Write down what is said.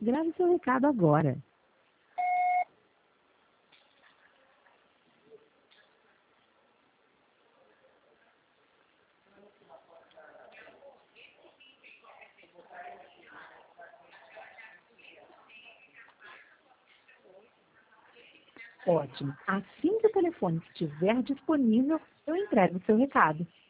Grave seu recado agora. Ótimo. Assim que o telefone estiver disponível, eu entrego o seu recado.